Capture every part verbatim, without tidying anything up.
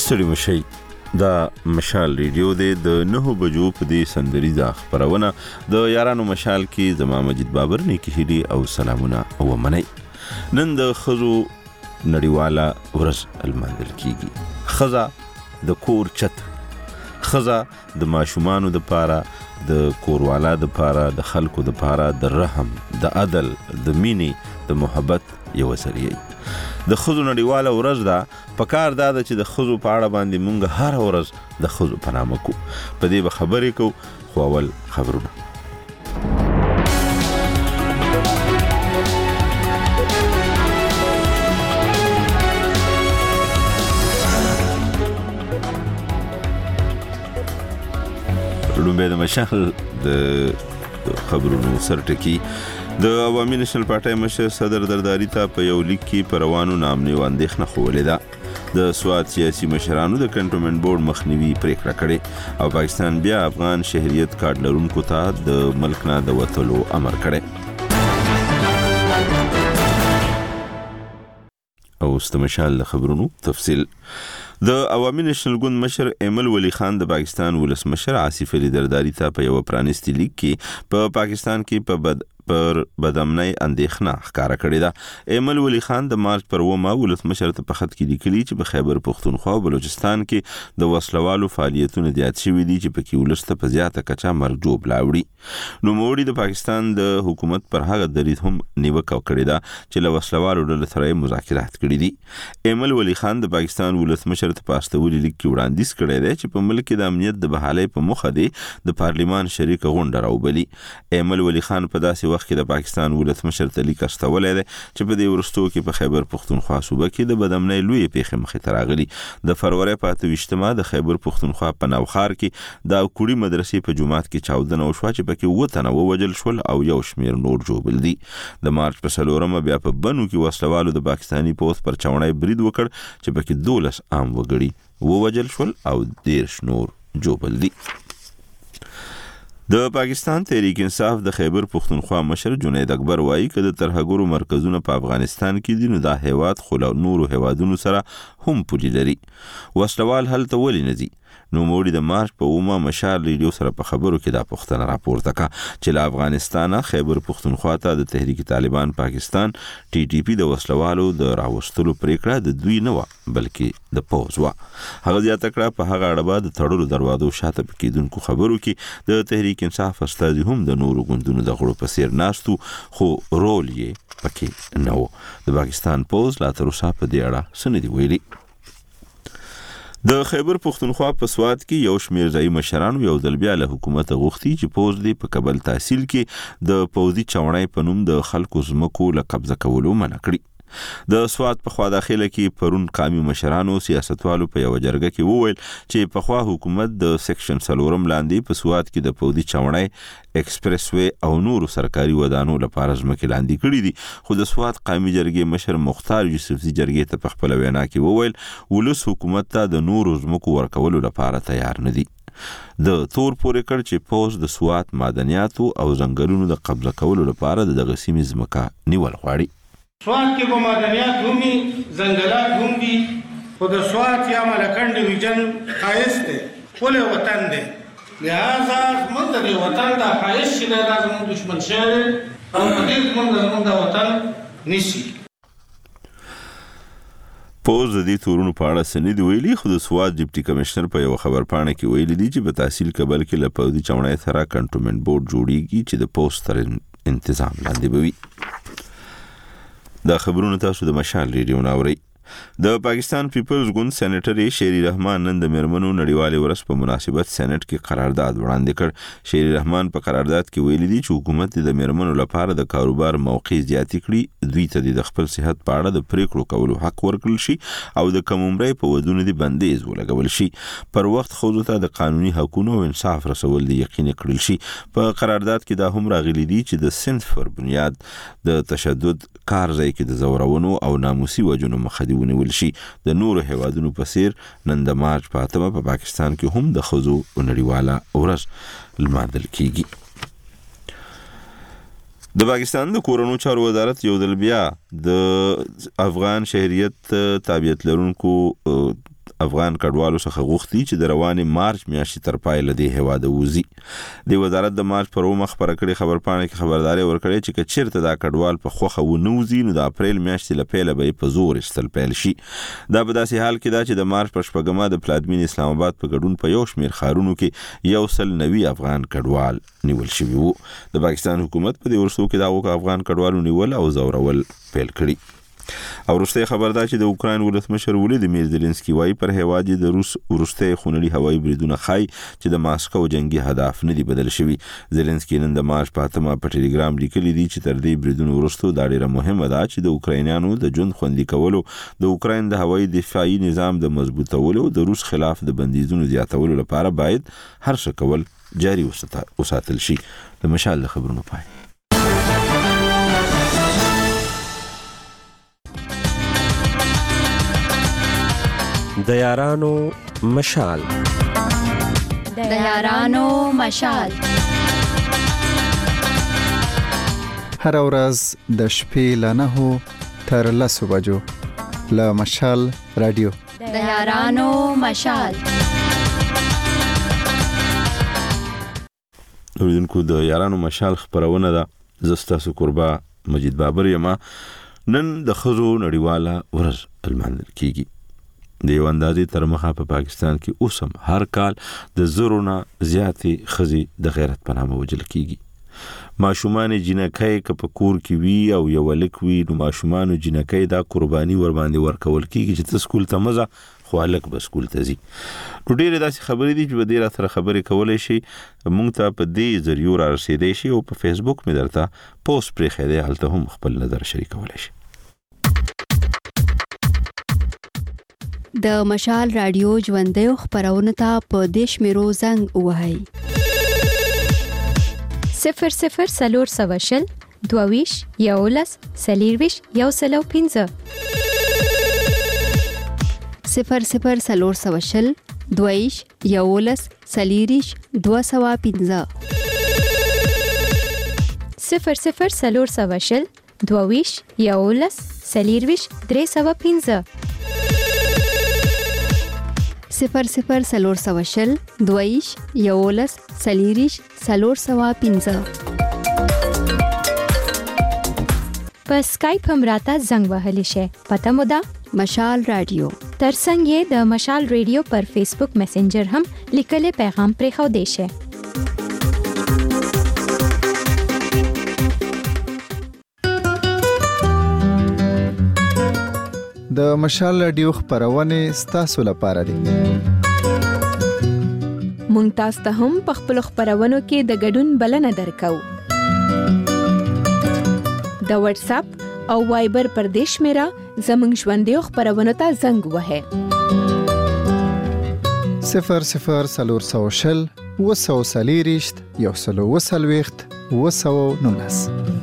ستړي مشئ. دا مشال ریډیو دی د نهو بجو په دې سندریزه خپرونه د یارانو مشال کې زما مجید بابر نیکی هیلي او سلامونه او منئ. نن د ښځو نړیواله ورځ لمانځل کیږي. ښځه د کور چت، ښځه د ماشومانو د پاره، د کوروالا د پاره، د خلکو د پاره د رحم، د عدل، د مینې، د محبت یو ذریعه. د ښځو نړیواله ورځ ده. پکار دا ده چې د ښځو په اړه باندې مونږ هر ورځ د ښځو په نامه کو. په دې به خبرې کو، خو اول خبرونه. لومبه د مشال د خبرونو سرټکی د عوامي نېشنل پارټۍ مشر صدر زرداری ته په یو لیک کې پر روانو نامنیو اندېښنه ښوولې ده. د سوات سیاسي مشرانو د کنټونمنټ بورډ مخنیوي پریکړه کړې او پاکستان بیا افغان شهریت کارت لرونکو ته د ملک نه د وتلو امر کړی. او استمشال خبرونو تفصیل. د عوامي نېشنل ګوند مشر ایمل ولی خان د پاکستان ولسمشر آصف علي زرداری ته په یو پرانیستي لیک کې په پاکستان کې په بد پر بدامنۍ اندېښنه ښکاره کړې ده. ایمل ولی خان د مارچ پر اوومه ولسمشر ته په خط کې لیکلي چې په خیبر پښتونخوا او بلوچستان کې د وسلوالو فعالیتونه زیات شوي دي چې پکې ولس ته په زیاته کچه مرګ جوړ لاوړي. نوموړي د پاکستان د حکومت پر هغه دریځ هم نیوکه کړې ده چې له وسلوالو ډلو سره یې مذاکرات کړي دي. ایمل ولی خان د پاکستان ولسمشر ته په استولي لیک کې وړاندیز کړی دی چې په ملک کې د امنیت د بحالۍ په موخه دی د پارلیمان شریکه غونډه راوبلي. ایمل ولی خان په داسې وخت کې د پاکستان ولسمشر ته لیک استولی دی چې په دې وروستو کې په خیبر پښتونخوا صوبه کې د بدامنۍ لویې پیښې مخې ته راغلي. د فروری په اته ویشتمه د خیبر پښتونخوا په نوښار کې د کوړي مدرسې په جومات کې چاودنه وشوه چې پکې اووه تنه ووژل شول او یو شمېر نور ژوبل دي. د مارچ په څلورمه بیا په بنو کې وسلوالو د پاکستاني پوځ پر چوڼۍ برید وکړ چې پکې دولس عام وګړي ووژل شول او دېرش نور ژوبل دي. د پاکستان تحریک انصاف د خیبر پښتونخوا مشر جنید اکبر وایي که د ترهګرو مرکزونه په افغانستان کې دي نو دا هیواد خو له نورو هیوادونو سره هم پولي لري. وسلوال هلته ولې نه ځي؟ نوموړي د مارچ په اومه مشال ریډیو سره په خبرو کې دا پوښتنه راپورته کړه چې له افغانستانه خیبر پښتونخوا ته د تحریک طالبان پاکستان ټي ټي پي د وسلوالو د راوستلو پریکړه د دوی نه وه بلکې د پوځ وه. هغه زیاته کړه په هغه اړه به د تړلو دروازو شاته په کېدونکو خبرو کې د تحریک انصاف استازي هم د نورو ګوندونو د غړو په څیر ناستو خو رول یې پکې نه و. د پاکستان پوځ لا تر اوسه په دې اړه څه نه دي ویلي. د خیبر پښتونخوا په سوات کې یو شمېر ځایي مشرانو یو ځل بیا له حکومته غوښتي چې پوځ دې په کابل تحصیل کې د پوځي چوڼۍ په نوم د خلکو ځمکو له قبضه کولو منع کړي. د سوات په خوا داخله کې پرون قامي مشرانو سیاستوالو په یو جرګه کې وویل چې په خوا حکومت د سیکشن څلورم لاندې په سوات کې د پوځي چوڼۍ، ایکسپریس وی او نورو سرکاري ودانو لپاره ځمکې لاندې کړي دي. خو د سوات قامي جرګې مشر مختار یوسفزي جرګې ته په خپله وینا کې وویل ولس حکومت ته د نورو ځمکو ورکولو لپاره تیار نه دي. د تور پورې کړ چې پوځ د سوات معدنیاتو او ځنګلونو د قبضه کولو لپاره د دغه سیمې ځمکه نیول غواړي. سوات کې به معدنیات هم وي، ځنګلات هم دي، خو د سوات یا ملکنډ ډویژن ښایست دی، ښکلی وطن دی. لہذا زموږ د دې وطن دا ښایست چې دی دا زموږ دشمن شوی دی او په دې زموږ د زموږ د وطن نیسي. پوځ د دې تورونو په اړه څه نه دي ویلي، خو د سوات ډیپټي کمشنر په یو خبرپاڼه کې ویلي دي چې په تحصیل کابل کې له پوځي چوڼۍ سره کنټونمنټ بورډ جوړیږي چې د پوځ تر انتظام لاندې به وي. دا خبرونه تاسو د مشال ریډیو نه اورئ. د پاکستان پیپلز ګوند سېنیټر شیری رحمان نن د میرمنو نړیوالې ورځ په مناسبت سېنات کې قرارداد وړاندې کړ. شیری رحمان په قرارداد کې ویلي دي چې حکومت د میرمنو لپاره د کاروبار موقع زیاتې کړي، دوی ته د خپل صحت په اړه د پریکړو کولو حق ورکړل شي او د کم عمرۍ په ودونو د بندیز ولګول شي. پر وخت ښځو ته د قانوني حقونو او انصاف رسول د یقیني کړل شي. په قرارداد کې دا هم راغلي دي چې د صنف پر بنیاد د تشدد کار ځای کې د زورونو او ناموسي وجونو مخه ونیول شي. د نورو هیوادونو په څیر نن د مارچ په اتمه په پاکستان کې هم د ښځو نړیواله ورځ لمانځل کیږي. د پاکستان د کورونو چارو وزارت یو ځل بیا د افغان شهریت تابعیت لرونکو افغان کډوالو څخه غوښتي چې د روانې مارچ میاشتې تر پای لدی هواده وزي د وزارت د مارچ پر ومخ پر کړي خبرپاڼه کې خبرداري ورکړي چې چیرته دا کډوال په خوخه و نوزي نو د اپریل میاشتې لپاره به په زور استل پیل شي دا په داسې حال کې دا چې د مارچ پر شپږمه د پلازمین اسلام آباد په ګډون په یو شمېر ښارونو کې یو سل نوي افغان کډوال نیول شوي وو د پاکستان حکومت په دې ورسو کې دا وک افغان کډوالو نیول او زورول پیل کړي او وروسته خبردار چې د اوکرين ولسمشر ولادیمیر زيلنسکي وايي پر هوادي د روس ورسته خونړي هوایي بریدونه خای چې د ماسکو جنگي هدف نه دی بدل شوی زيلنسکي نن د مارچ په اتمه په ټلګرام لیکلی دی چې تر دې بریدونو وروسته دا ډیره مهمه ده چې د اوکراینانو د ژوند خوندي کولو د اوکراین د هوایي دفاعي نظام د مضبوطولو د روس خلاف د بندیزونو زیاتولو لپاره باید هر څه کول جاري وساتل شي د مشال خبرونو پای د یارانو مشال د یارانو مشال هر ورځ د شپې له نهو تر لسو بجو له مشال رادیو د یارانو مشال اوریدونکو د یارانو مشال خبرونه ده زستاسو قربا مجید بابر یما نن د خزو نړیواله ورځ الماندل کیږي د یو اندازې تر مخه په پاکستان کې اوسم هر کال د زرونه زیاتې خزي د غیرت په نامه وجل کیږي ماشومان جنکۍ ک په کور کې وی او یو لک وی نو ماشومان جنکۍ دا قرباني ور باندې ورکول کیږي چې تاسو سکول ته مزه خو الک به سکول ته ځي نو ډېر داسې خبرې دي چې به ډېر سره خبرې کولای شي مونږ ته په دې ذریعہ را رسیدې شي او په فیسبوک مې درته پوسټ پرې خېده هلته هم خپل نظر شریکولای شي د مشال رادیو ژوندۍ خبرونه ته په دیش میرو زنګ وهاي صفر صفر سلور سواشل دوویش یولس سلیرویش یو سلو پینځه صفر صفر سلور سواشل دوویش یولس سلیریش دو سوا پینځه صفر صفر سلور سواشل دوویش یولس سلیرویش درې سوا پینځه صفر صفر سلور سواشل دویش یولس سلیریش سلور سوا پینځه په سکایپ هم راته زنګ وهلی شي پته مو ده مشال رادیو ترڅنګ یې د مشال رادیو پر فیسبوک میسنجر هم لیکلي پیغام پرې خو دی شي د مشال رادیو خبرونه ستاسو لپاره دي مونږ تاسو ته هم په خپل خبرونو کې د ګډون بلنه درکو د واتس اپ او وایبر پر دیش میرا زمنګ ژوندۍ خبرونه ته زنګ وهه صفر صفر سلور سوشل وسو سلیریشت یو سلو وسلويخت وسو نونس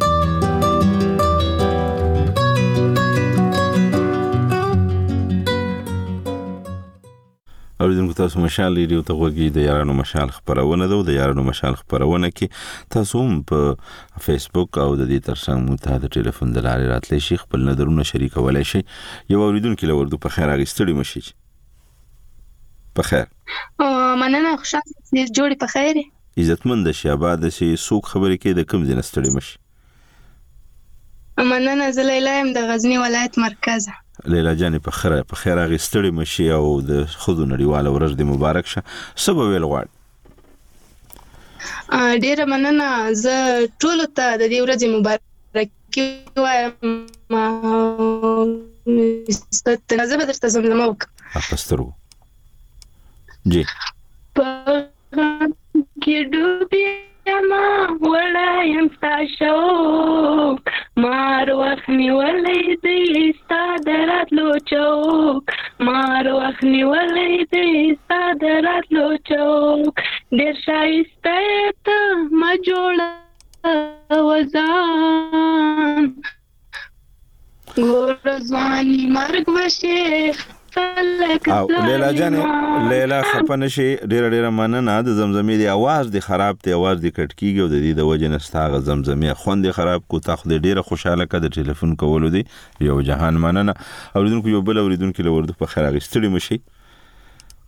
اوریدونکو تاسو مشال ریډیو ته وګورئ د یارانو مشال خبرونه ده د یارانو مشال خبرونه کې تاسو هم په فیسبوک او د دې ترڅنګ مو ته د ټلیفون د لارې راتلی شي خپل نظرونه شریکولای شي یو اوریدونکو له ورته په خیر اغستړي مشي په خیر مننه خوشاله جوړي په خیر عزتمند شي آباد شي سوق خبرې کې د کوم ځای نستړي مشي مننه زلیلا يم د غزنی ولایت مرکز لیلا جان په خیر په خیر اغستړي مشي او د خودو نړیواله ورځ د مبارک شه سبب ویل غواړم ډیر مننه زه ټول ته د دې ورځې مبارکي وایم ست زه به درته زمزمه وکړم پسترو جی په کې ډوبې ما ولایم ستا شوق مار وخت نیولې دې ستا د راتلو چوک مار وخت نیولې دې ستا د راتلو چوک ډېر ښایسته ته ما جوړه وزان ګور ځواني مرګ وشي او لیلا جان لیلا خپنه شي ډیر ډیر مننه د زمزمې دی आवाज دی خراب دی आवाज دی کټ کیږي او د دې د وجه نستاغه زمزمې خوند خراب کو تاخذ ډیره خوشاله کده ټلیفون کولو دی یو جهان مننه اوریدونکو یو بل اوریدونکو له ورده په خیر اغستړي مشي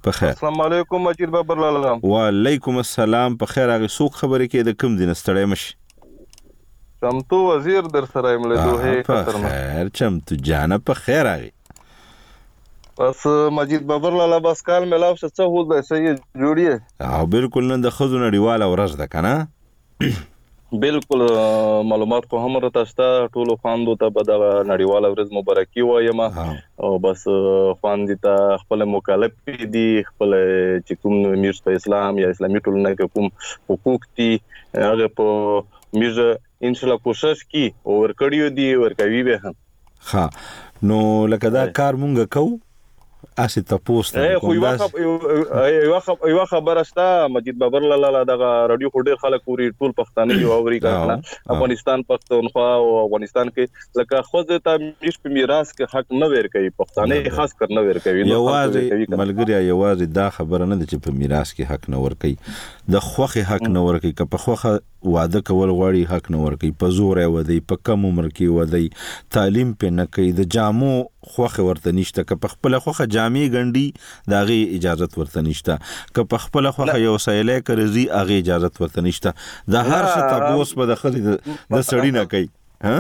په خیر. السلام علیکم مجید بابر لاله. وعلیکم السلام. په خیر. هغه څوک خبرې کې د کوم دین ستړی مش؟ چمتو وزیر در سره یم له دوه قطر نه. خیر چمتو جانه په خیر. هغه بس مجید بابر لاله بس کال ملاو څه هو د سید جوړیه. او بالکل نن د خزو نړیواله ورځ ده کنه. بالکل معلومات خو هم راته شته. ټولو خواندو ته به د نړیواله ورځ مبارکي وایم او بس خواندې ته خپل مکلف دي، خپل چې کوم میرز په اسلام یا اسلامي ټولنه کې کوم حقوق دي هغه په میرز ان شاء الله کوشش کی او ورکړیو دي ورکوي به هم. ها نو لکه دا کار مونږ کوو اسی تاسو ته خو یو خبر یو خبر استا مجید بابر لاله دغه رادیو خو ډیر خلک پوری ټول پښتانه یو اوري کنه. افغانستان پښتونخوا او افغانستان کې لکه خود ته مش په میراث کې حق نه ور کوي، پښتانه خاص کر نه ور کوي. یوازې ملګری یوازې دا خبره نه ده چې په میراث کې حق نه ور کوي، د خوخه حق نه ور کوي. که په خوخه واده کول غواړي حق نه ور کوي، په زور یې ودی، په کم عمر کې ودی، تعلیم په نه کوي، د جامو خوخه ورته نشته. که په خپل خوخه جامې ګنډي داغه اجازه ورته نشته، که په خپل خوخه یو سایلې کرزي هغه اجازه ورته نشته. د هر څه تاسو په دخل د سړی نه کوي. ها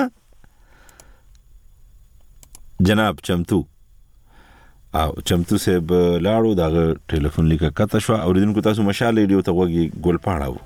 جناب چمتو او چمتو صاحب لاړو دغه ټلیفون لیکه کته شو. اوریدونکو تاسو مشال ریډیو ته وګي ګل پاړاو.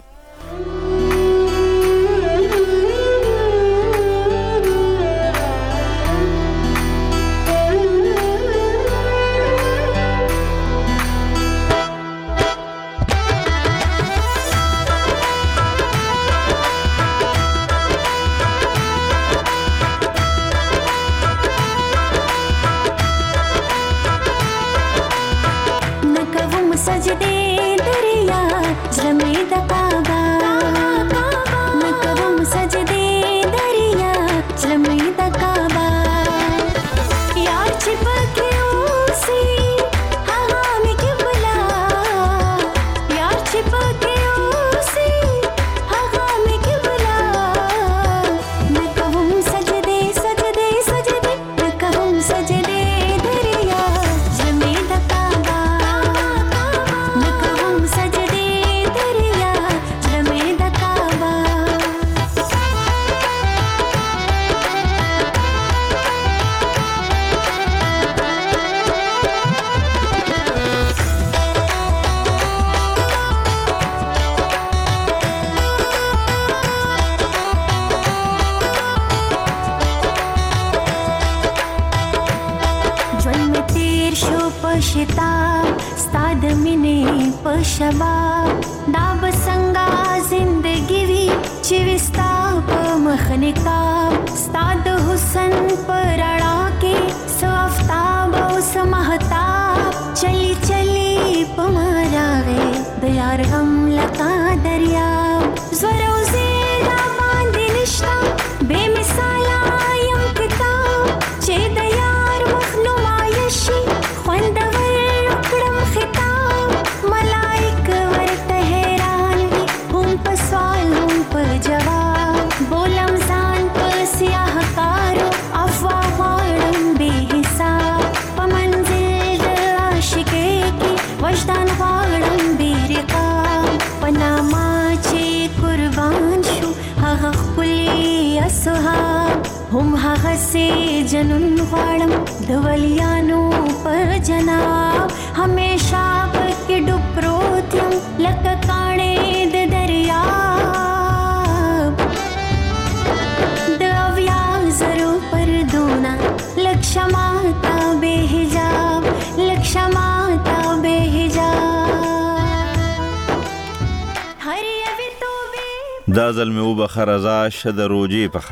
دا ظلم او بخرزا شد روجی په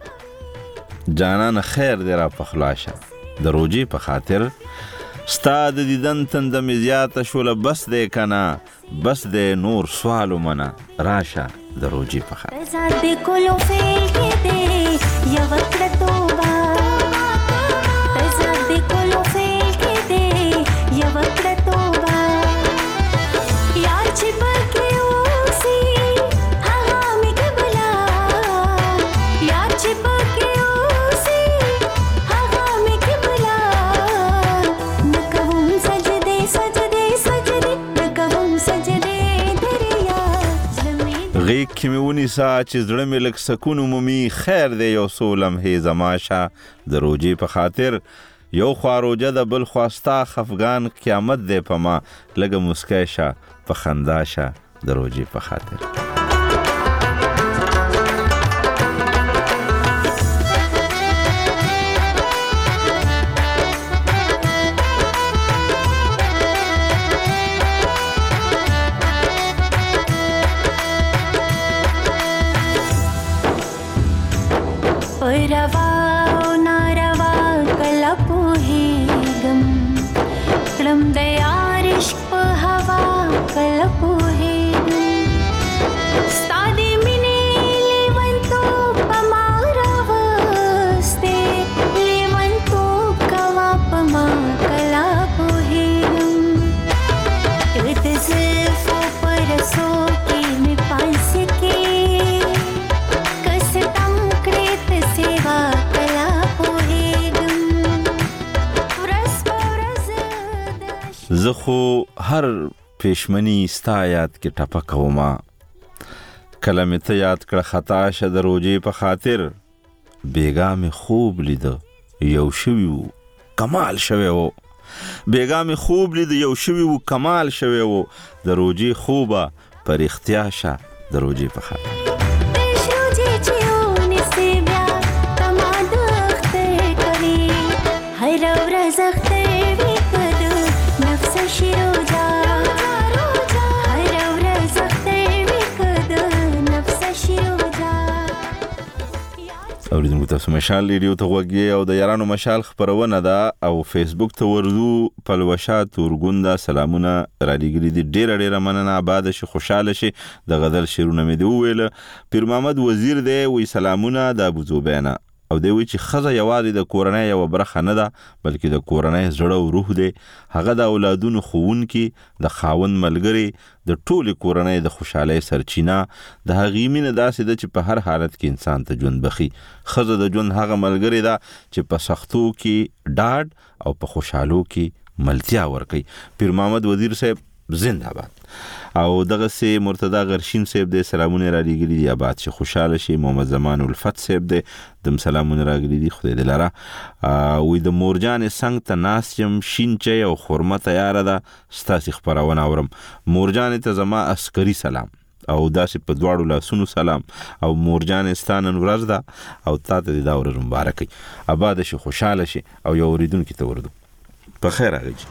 خاطر جانان خیر دی را پخلاشه د روجی په خاطر استاد دیدن تندم زیات شول بس دې کنا بس دې نور سوال منا راشه د روجی په خاطر زاد کولو فیل کې دې یا وخت توبه زاد کولو فیل کې دې یا وخت توبه یار چې پکې سجدے کې مې ونیسه چې زړه مې لږ سکون ومومي. خیر دی یو څو لمحې زما شه د روجې په خاطر. یو خوا روجه ده بل خوا ستا خفګان قیامت دی په ما. لږه مسکی شه په خندا شه د روجې په خاطر. रवा नारवा कला पोहेगम क्रम दयार इश्क हवा कला पोहेगम सादे मिने लेवन तो पमारा वस्ते लेवन तो कवा पमा कला पोहेगम इर्द ज़ुल्फ़ो परसो के में पास के زه خو هر پېشمني ستا یاد کې ټپه کومه. کله مې ته یاد کړه خطا شه د روجې په خاطر. بیګا مې خوب لیده یو شوي و کمال شوی و. بیګا مې خوب لیده یو شوي و کمال شوی و. د روجې خوبه په رښتیا شه د روجې په خاطر. اوریدونکو تاسو مشال ریډیو ته غوږی او د یارانو مشال خبرونه ده او فیسبوک ته ورځو پلوشا تورګوندا سلامونه را لګري دي. ډیر ډیر مننه. آباد شي خوشاله شي. د غزل شیرونه مې دی ویل. پیر محمد وزیر دی وی سلامونه د ابو زوبینا او دی وی چې خزه یوازې د کورنۍ یو برخه نه ده بلکې د کورنۍ زړه او روح دی. هغه د اولادونو خوونکي د خاوند ملګری د ټولې کورنۍ د خوشحالۍ سرچینه د هغې مینه داسې ده چې په هر حالت کې انسان ته ژوند بخي. ښځه د ژوند هغه ملګری ده چې په سختو کې ډاډ او په خوشحالو کې ملتیا ورکوي. پیر محمد وزیر صاحب زنده باد. او دغه سي مرتضی غرشین صاحب د سلامونه را لګري دي. آباد شي خوشاله شي. محمد زمان الفت صاحب د دم سلامونه را لګري دي. خدای دې لاره. وې د مورجان څنګه ته ناس يم شین چي او خرمه تیار ده ستاسو خبرونه اورم. مورجان ته زما عسکري سلام او داسې په دواړو لاسونو سلام او مورجان ستانن ورځ ده او تاسو دې دا ورځ مبارک وي. آباد شي خوشاله شي او یو اوریدونکو ته ورده په خیر راغی.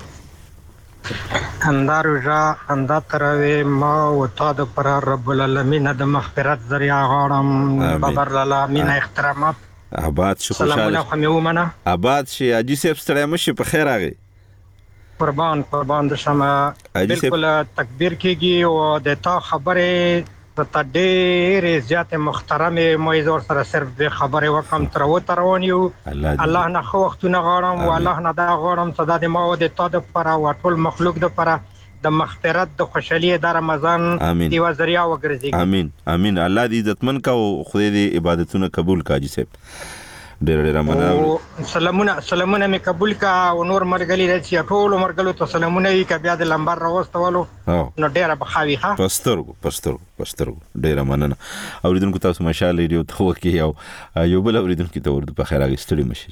اندار روزا اندا تروي ما و تا د پر رب العالمین د مغفرت ذریعہ غواړم. بابر العالمین احترامات. آباد شي خوشاله. سلامونه خو مې ومنه. آباد شي اجي صاحب ستړی مشي په خیر راغی. قربان قربان د شمه بالکل تکبیر کیږي او د تا خبره ته ډېر زیات محترم موعظه سره صرف د خبره وکم تر و تروان یو الله نه خو وختونه غواړم او الله نه دا غواړم صدا د ما او د تا د پر او ټول مخلوق د پر د مغفرت د خوشحالي د رمضان دی وزریا وګرځي. امين امين. الله دې عزتمن کا او خدای دې عبادتونه قبول کاږي صاحب. ډېر ډېر مننه. سلامونه سلامونه مې قبول کا او نور مرګلي راځي ټول مرګلو ته سلامونه وی ک بیا د لمبر راوستولو نو ډېر بخاوي ها پسترګو پسترګو پسترګو. ډېر مننه. اوریدونکو تاسو مشال ریډیو ته وکی او یو بل اوریدونکو ته ورته په خیر راغی. ستړي مشي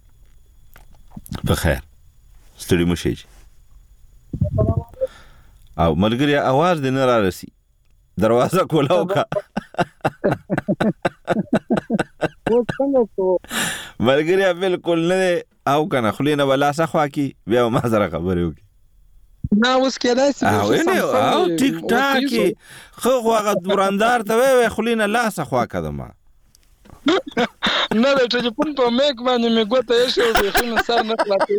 په خیر ستړي مشي او ملګری आवाज دې نه را رسي. دروازه کولاو کا ملګری بالکل نه او کنه خلینه ولا سخوا کی بیا ما سره خبرې وکي. نه اوس کېدای شي او نه او ټیک ټاک خو هغه دوراندار ته وې خلینه لا سخوا کدمه نه د ټلیفون په میک باندې مې ګوته یې شو به خو سر نه خلاصې.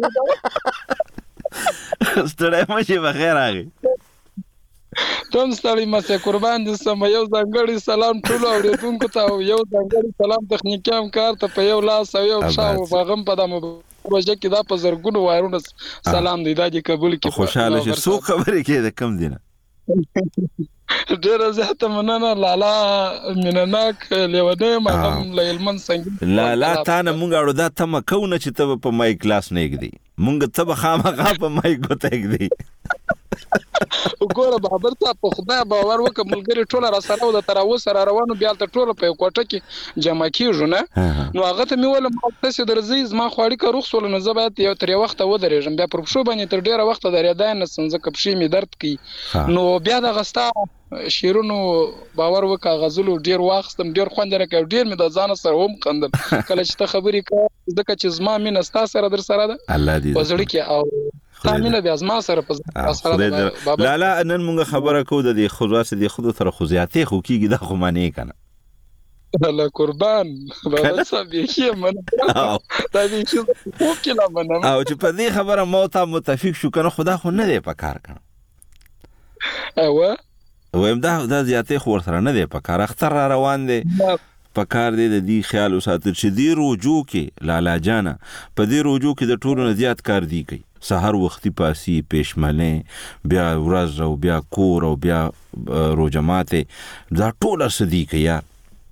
ستړی مشه بخیر راغی. تم ستړي مشه قربان دي سم یو ځانګړي سلام ټول اوریدونکو ته یو ځانګړي سلام تخنیکي کار ته په یو لاس او یو شاو باغم په دمو وجه کې دا په زرګونو وایرونه سلام دی دا دې قبول کې خوشاله شي. سو خبرې کې د کم دینه ډېر زیاته مننه لالا منناک لیونه مهم لیلمن څنګه لالا تا نه مونږ اړو دا تم کونه چې ته په مای کلاس نه کېدی مونږ ته به خامخا په مای ګوته کېدی وګوره بابر ته په خدای باور وکړه ملګری ټول را سره و د تر اوسه را روانو بیا ته ټول په کوټه کې جمع کیږو نه نو هغه ته مې ول ما تاسو درځي زما خوړی کا روخ سول نه زبات یو تر وخت ودرېږم بیا پر پښو باندې تر ډیره وخت درېدای نه سنځ کپشي می درد کی نو بیا د غستا شیرونو باور وکا غزلو ډیر واخستم ډیر خوند راکړ ډیر مې د ځان سره هم خندل کله چې ته خبرې کوې ځکه چې زما مين استا سره در سره ده الله دې وزړی کې او تامینه بیا زما سره په سره لا لا نن موږ خبره کوو د دې خلاصې د خود تر خوځاتې خو کیږي د خو معنی کنه الله قربان بابا صاحب یې من دا دې چې خو کله منم او چې په دې خبره مو ته متفق شو کنه خدا خو نه دی په کار کنه اوه ویم دا د زیاتې خور سره نه دی په کار اختر را روان دی په کار دی د دې خیال وساتل چې دی روجو کې لالا جانا په دې روجو کې د ټولو نه زیات کار دی کوي سحر وختي پاسي پېشمنه بیا ورځ او بیا کور او بیا روجماته دا ټول سدي کوي یار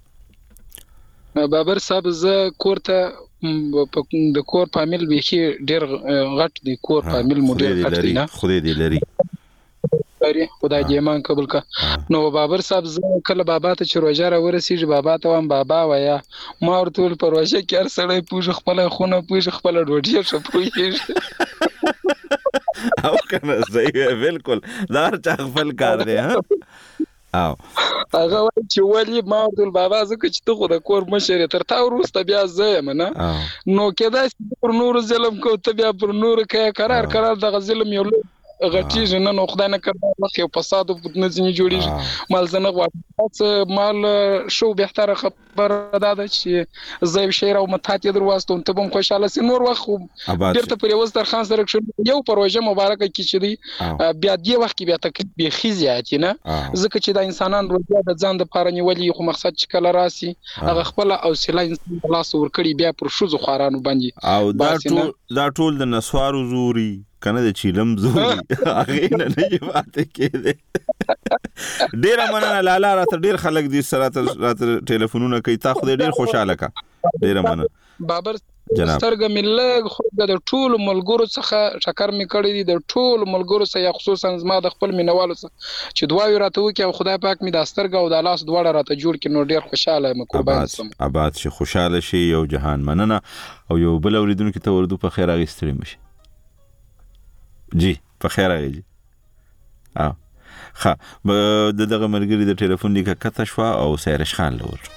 بابر صاحب ز کور ته د کور فامیل به ډیر غټ دی کور فامیل مودیل غټ دی نه خو دې لري خدای دې ایمان قبول کا نو بابر صاحب زه کله بابا ته چې روزه را ورسېږي بابا ته وام بابا ویا ما ورته ول پر روزه کې هر سړی پوښ خپل خونه پوښ خپل ډوډۍ شپوي او کنه صحیح بالکل دار چا خپل کار دی ها او هغه چې ولی ما ورته بابا زکه چې ته خو د کور مشر تر تا ورسته بیا زه یم نه نو کېدای پر نور ظلم کو ته بیا پر نور کې قرار قرار د ظلم یو غټیږي نه نو خدای نه کړه وخت یو فساد په نظم جوړیږي مال زنه غواړم مال شو به تر خبر داده چې زې شهر او متات دروازته ته بم خوشاله سي نور وخت بیرته پر یوز در خان سره یو پروژه مبارکه کی چې دی بیا دی وخت بیا تکلیف به خزياتي نه ځکه چې د انسانان روزه د ځان د پاره نیولې خو مقصد چې کله راسي هغه خپل او سلا انسان خلاص ور کړی بیا پر شوزو خارانو باندې او دا ټول دا ټول د نسوارو زوري کنه د چیلم زوري هغه نه نه پاتې کېده ډیر مننه لالا راته ډیر خلک دي سره راته ټلیفونونه کوي تا خو ډیر خوشاله کا ډیر مننه بابر سترګه ملګ خو د ټول ملګرو څخه شکر می کړی دي د ټول ملګرو څخه خصوصا زما د خپل مینوالو څخه چې دعا راته وکي او خدای پاک می د سترګه او د لاس دواړه راته جوړ کړي نو ډیر خوشاله یم قربان سم آباد شي خوشاله شي یو جهان مننه او یو بل اوریدونکو ته وردو په خیر اغستري مشي جی په خیر راغی اه ښه د دغه مرګري د ټلیفون لیکه کته شو او سیرش خان لور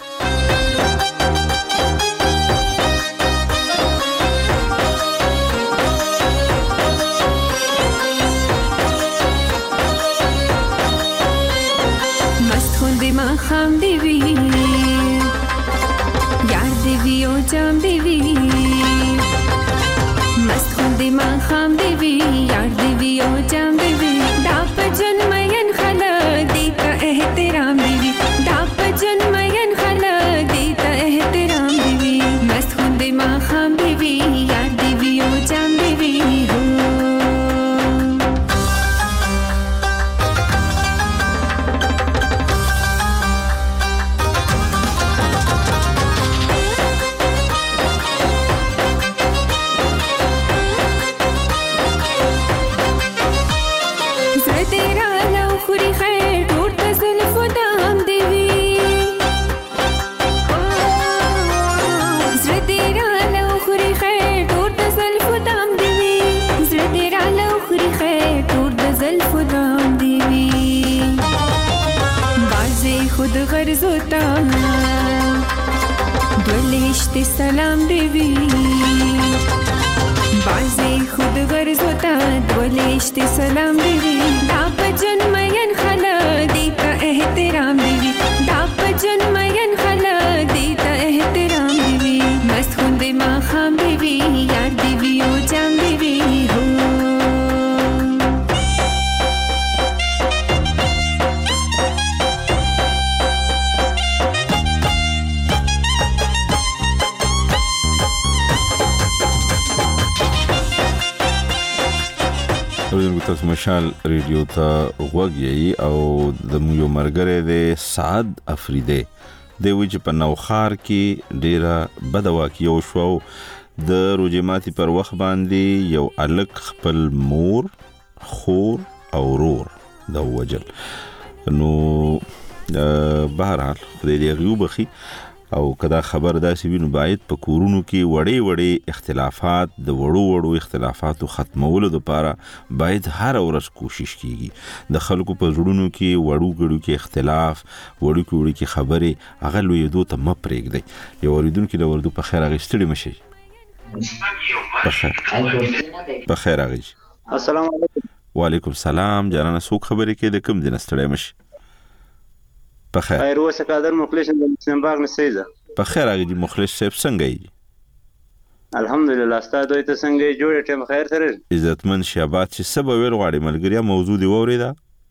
مست خوندی ما خام دیوی یار دیوی او جام دیوی مست خوندی ما خام دیوی یار دیوی او جام دیوی دا پجن مین خلق دیتا احترام دیوی دا پجن مین خلق دیتا احترام دیوی مست خوندی ما خام دیوی یار دیوی او جام دیوی ہو خود غرض ہوتا دولشت سلام دیوی بازی خود غرض ہوتا دولشت سلام دیوی دا پجن مین خلق دیتا احترام دیوی دا پجن مین خلق دیتا احترام دیوی مست خوند ما خام دیوی یار دیوی او جام دیوی ہو تاسو مشال ریډیو ته غوږی او د یو مرګره د سعد افریدی د وی چې په نوخار کې ډیره بدوا کې یو شو د روجماتي پر وخت باندې یو الک خپل مور خور او ورور د وجل. نو بهرحال خدای دې غیوب خي او کدا خبر داسې وینو باید په کورونو کې وړې وړې اختلافات د وړو وړو اختلافاتو ختمولو لپاره باید هر ورځ کوشش کیږي. د خلکو په زړونو کې وړو غړو کې اختلاف وړو کې وړو کې خبرې هغه لویدو ته م پرېږدي. یو اوریدونکو له وردو په خیر اغستړي مشي. په خیر په خیر اغي. السلام علیکم. وعلیکم السلام. جانانه څوک خبرې کې د کوم دین ستړي مشي؟ په خیر. خیر اوسه قادر مخلص د مسلم باغ نسیزه. په خیر هغه دي مخلص صاحب څنګه یې؟ الحمدلله. ستاسو دوی ته څنګه جوړ ټیم خیر سره؟ عزتمن شابات چې سبا ویل غواړي ملګریا موضوع دی وریدا؟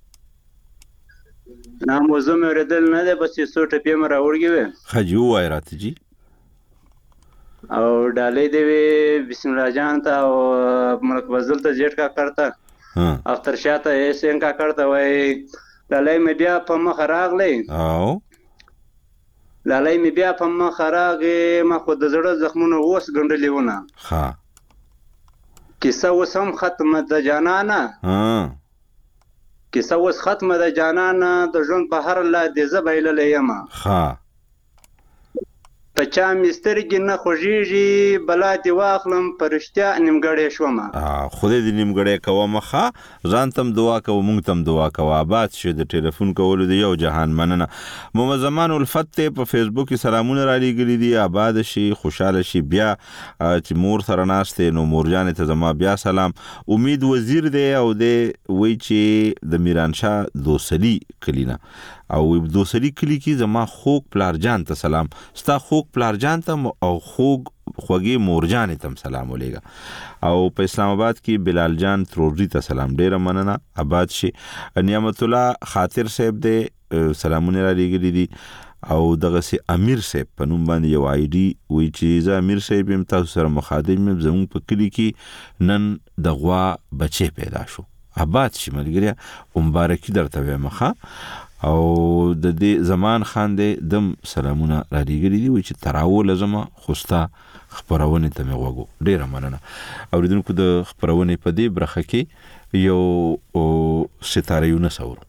نه موضوع مې ورېدل نه ده بس څو ټپې مې راوړګي وې. خجو وای راته جی. او ډالې دی بسم الله جان ته او ملک فضل ته جیټ کا کرتا. ها اختر شاته ایسن کا کرتا وای لالای مې بیا په مخ راغلی. او لالای مې بیا په مخ راغی ما خو د زړه زخمونه اوس ګنډلې ونه. ها کیسه اوس هم ختمه ده جانانه. ها کیسه اوس ختمه ده جانانه د ژوند په هر لا دې زه بایللی یم. ها په چا مې سترګې نه خوږېږي بلا دې واخلم په رښتیا نیمګړی شومه. خدای دې نیمګړی کومه ښه ځان ته هم دعا کوه موږ ته هم دعا کوه. آباد شي د ټلیفون کولو د یو جهان مننه. محمد زمان الفت ته په فیسبوک کې سلامونه را لیږلي دي. آباد شي خوشحاله شي. بیا چې مور سره ناست دی نو مورجانې ته زما بیا سلام. امید وزیر دی او دی وایي چې د میرانشاه دوسلي کلینا او دوسری کلی کی زما خوږ پلار جان ته سلام. ستا خوږ پلار جان ته او خوږ خوږی مور جان ته سلام ولېګا. او په اسلام آباد کې بلال جان تروري ته سلام. ډیره مننه. آباد شي. نعمت الله خاطر صاحب دې سلامونه را لېږلي دي او دغه سي امیر صاحب په نوم باندې یو آی ډي وی چې زه امیر صاحب هم تاسو سره مخاطب یم. زموږ په کلی کې نن د غوا بچي پیدا شو. آباد شي ملګریا مبارکي درته وایم ښه. او د دې زمان خان دې دم سلامونه را لېږلي دي وایي چې تراو لازمه خوستا خپرونې ته مې غوږو. ډېره مننه. اورېدونکو د خپرونې په دې برخه کې یو ستاره یونس اورو.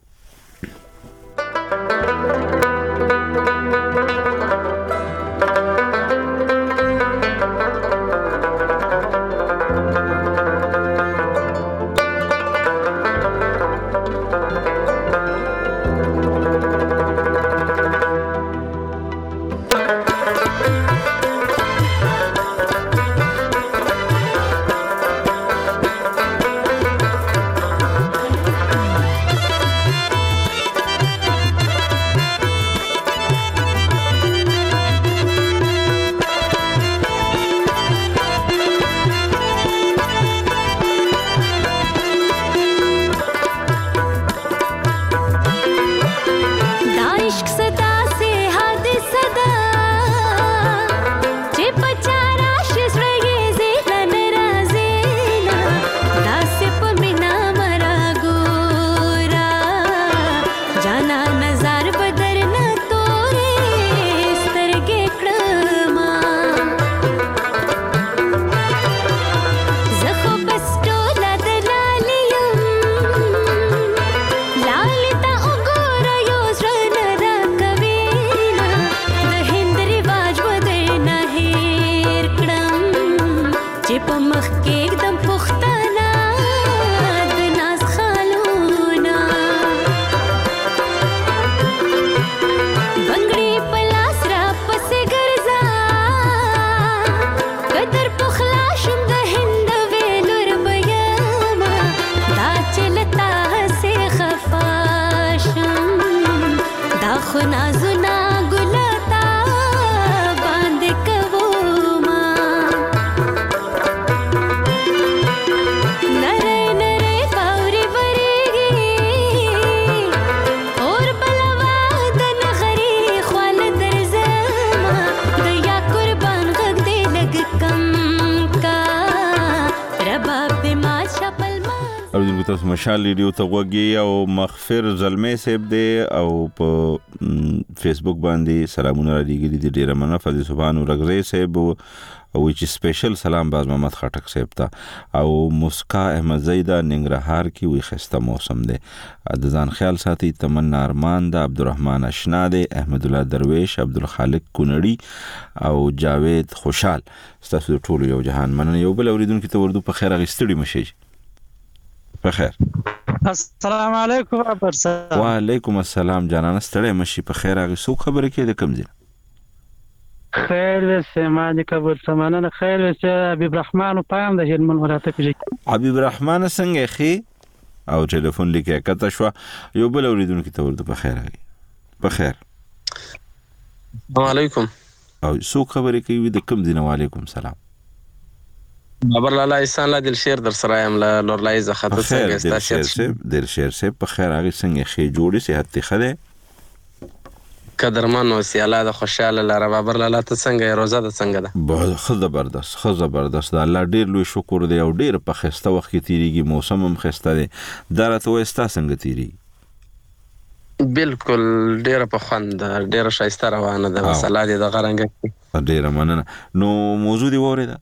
منګ تاسو مشال ریډیو ته وګي او مغفر زلمې صاحب دی او په فیسبوک باندې سلامونه لري دي ډیره مننه فضل سبحان رغزی صاحب او چې سپیشل سلام باز محمد خټک صاحب ته او مسکا احمد زیدا ننګرهار کې وي خسته موسم دی د ځان خیال ساتي تمنا ارمان د عبدالرحمن اشنا دی احمد الله درویش عبدالخالق کونړي او جاوید خوشحال تاسو ټول یو جهان مننه یو بل اوریدونکو ته وردو په خیر غستړي مشي په خیر السلام علیکم ابر صاحب وعلیکم السلام جانان ستړی مشي په خیر هغه سو خبره کې د کم ځای خیر سمانه کبر سمانه خیر حبیب رحمان پام د هلمند ولایت کې حبیب رحمان څنګه خي او ټلیفون لیکه کته شو یو بل اوریدونکو ته ورته په خیر هغه په خیر السلام علیکم او سو خبره کې د کم ځای وعلیکم السلام بابر لالا احسان لا دل شیر در سره ام لا نور لای زخت څنګه استا شیر دل شیر سه په خیر هغه څنګه خې جوړي صحت خله قدرمن او سیاله د خوشاله لاره بابر لالا ته څنګه روزه ده څنګه ده به خو زبردست خو زبردست الله ډیر لوی شکر دی او ډیر په خسته وخت کې تیریږي موسم هم خسته دی درته وستا څنګه تیری بالکل ډیر په خوند ډیر شایسته روانه ده مسله دي د غرنګ ډیر مننه نو موضوع دی وره ده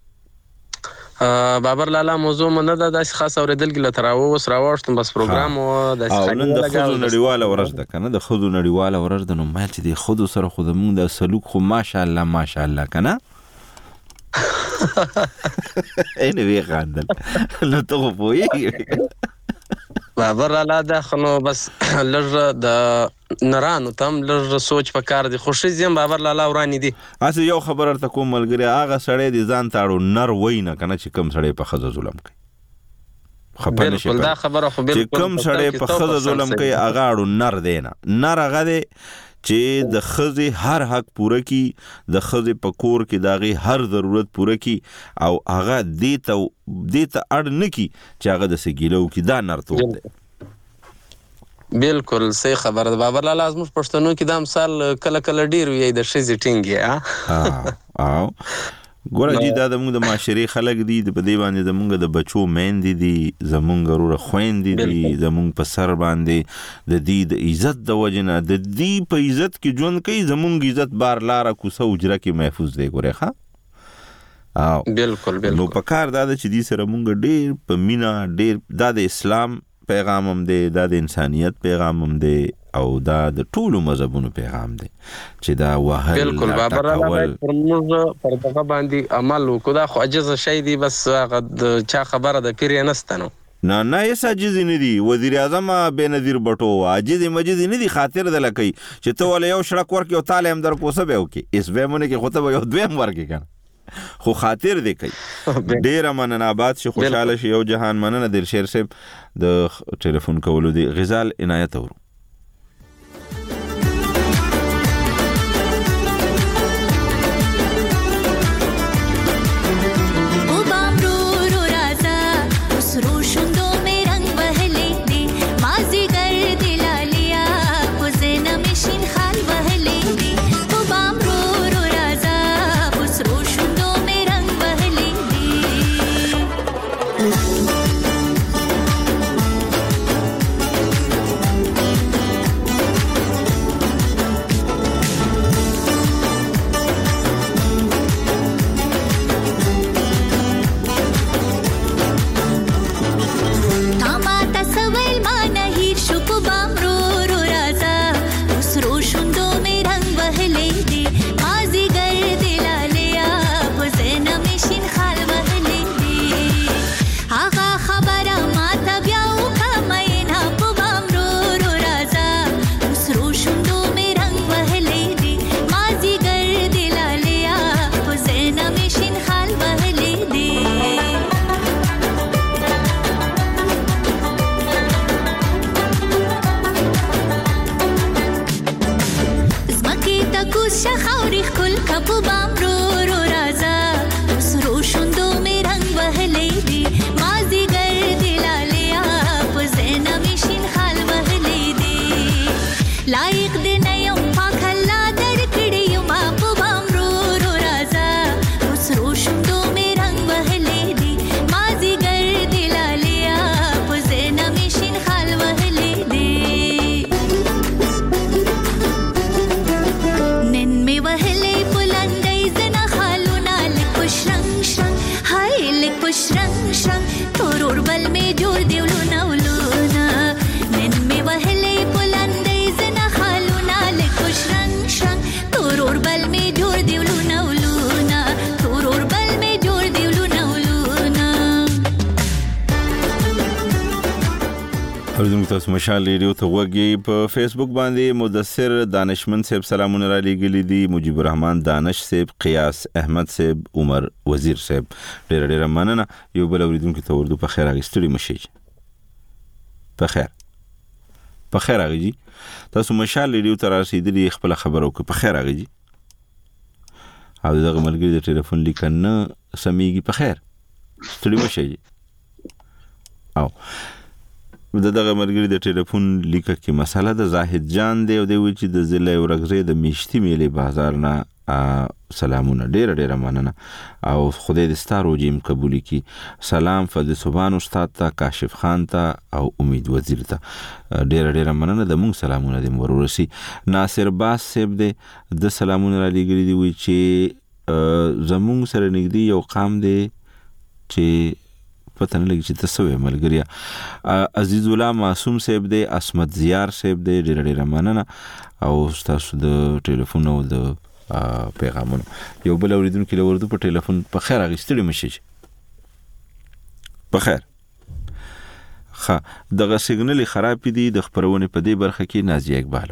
بابر لالا موضوع منه ده داس خاص اوریدل کې لتر او وس راوښتم بس پروګرام او د نن د خودو نړیواله ورځ ده کنه د خودو نړیواله ورځ ده نو مال چې د خودو سره خود مونږ د سلوک خو ماشاءالله ماشاءالله کنه اینه وی غاندل نو ته پوي بابر لالا ده خنو بس لږ د نرانو تم لږ سوچ پکار دي خوشي زم بابر لالا ورانی دي اسه یو خبر ته کوم ملګری هغه سړی دي ځان تاړو نر وینه کنه چې کم سړی په خزه ظلم کوي خپل نشي بالکل دا خبره خو بالکل چې کم سړی په خزه ظلم کوي هغه اړو نر دینه نر هغه دي چې د خزه هر حق پوره کی د خزه په کور کې داغي هر ضرورت پوره کی او هغه دې ته دې ته اړ نه کی چې هغه د سګیلو کې دا نرتوب دی بالکل صحیح خبره ده بابر لالا زموږ پښتنو کې دا مثال کله کله ډیر وي د شې ټینګي ها او ګوره جی دا د موږ د معاشري خلک دي د بدی باندې د موږ د بچو مېندې دي زمونږ ورور خويندې دي زمونږ په سر باندې د دې د عزت د وجنه د دې په عزت کې ژوند کوي زمونږ عزت بار لاره کوسه اجره کې محفوظ دی ګوره ښا او بالکل بالکل نو په کار دا چې دې سره موږ ډیر په مینا ډیر د اسلام پیغام هم دی دا د انسانيت پیغام هم دی او دا د ټولو مذهبونو پیغام دی چې دا وهل بالکل بابر لالا پر موږ پر دغه باندې عمل وکړو دا خو عجز شي دی بس هغه چا خبره د پیر نستنو نه نه یې عجز نه دی وزیر اعظم بنظیر بټو عجز مجز نه دی خاطر د لکې چې ته ول یو شړک ورکې او تعالی هم در کوسه به وکي اس به مونږ کې خطبه یو دویم ورکې کنه خو خاطر دی کوي ډیر مننه آباد شي خوشاله شي یو جهان مننه دل شیر صاحب د ټلیفون کولو دی غزال عنایت ورو اوریدونکو تاسو مشال ریډیو ته وګورئ. په فیسبوک باندې مدثر دانشمند صاحب سلامونه را لېږلي دي. مجيب الرحمن دانش صاحب، قیاس احمد صاحب، عمر وزیر صاحب، ډېر ډېر مننه. یو بل اوریدونکو ته ورته په خیر اغستړي مشي. په خیر په خیر اغجی تاسو مشال ریډیو ته رسیدلی خپل خبرو کې په خیر اغجی. او دغه ملګری د ټلیفون لیکنه سمېږي په خیر ستړي مشي. او دغه ملګری د ټلیفون لیکه کې مسله د زاهد جان دی او د وی چې د ضلع ورغزي د میشتي میلې بازار نه سلامونه ډېر ډېر مننه او خدای دې ستاسو جیم قبول کړي. سلام فضل سبحان استاد ته، کاشف خان ته او امید وزیر ته ډېر ډېر مننه. د مونږ سلامونه دې ورورسي. ناصر باس صاحب دې د سلامونه را لېږلي دي وی چې زمونږ سره نږدې یو قام دی چې پته نه لګي چې تاسو یې ملګریا. عزیز الله معصوم صاحب دی، اسمت زیار صاحب دی ډېر ډېر مننه او تاسو د ټلیفون او د پیغامونو. یو بل اوریدونکو له ورته په ټلیفون په خیر اغستړي مشي. په خیر ښه دغه سیګنل خراب دي د خبرونه په دې برخه کې نازیه اقبال.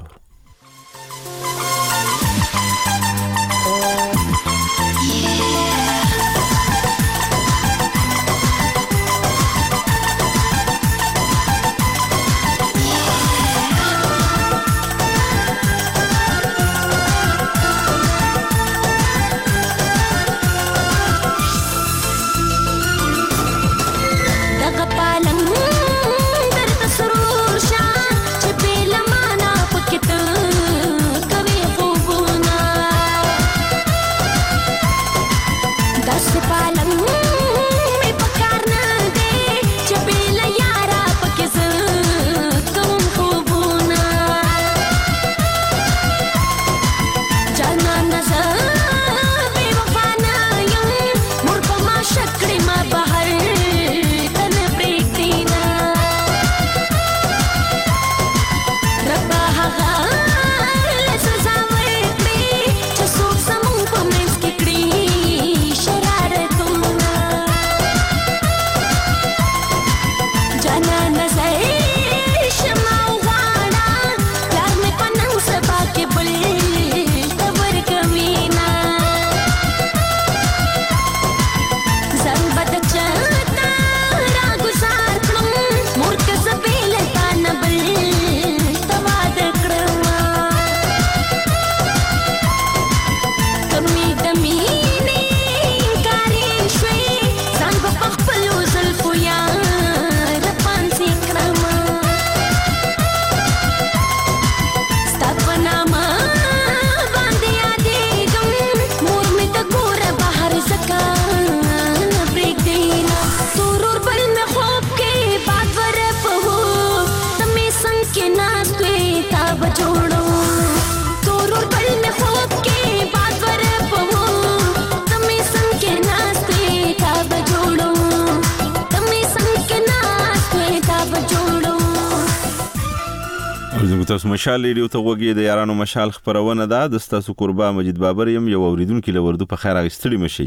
تاسو مشال ریډیو ته وګورئ. د یارانو مشال خبرونه ده. د تاسو قربا مجید بابر يم. یو اوریدونکو له ورده په خیر اغستړي مشي.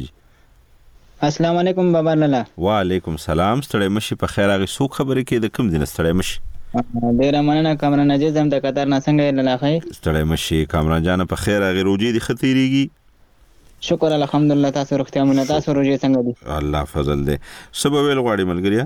السلام علیکم بابا لاله. وعلیکم سلام. ستړي مشي په خیر اغي سو خبرې کې د کوم دین ستړي مشي. ډیر مننه کامران نجیب زم د قطر نه څنګه لاله خیر. ستړي مشي کامران جان په خیر اغي روجي دي خطيريږي. شکر الحمدلله. تاسو روغتیا مونږ تاسو روجي څنګه دي؟ الله فضل دې. سبب ویل غواړي ملګریا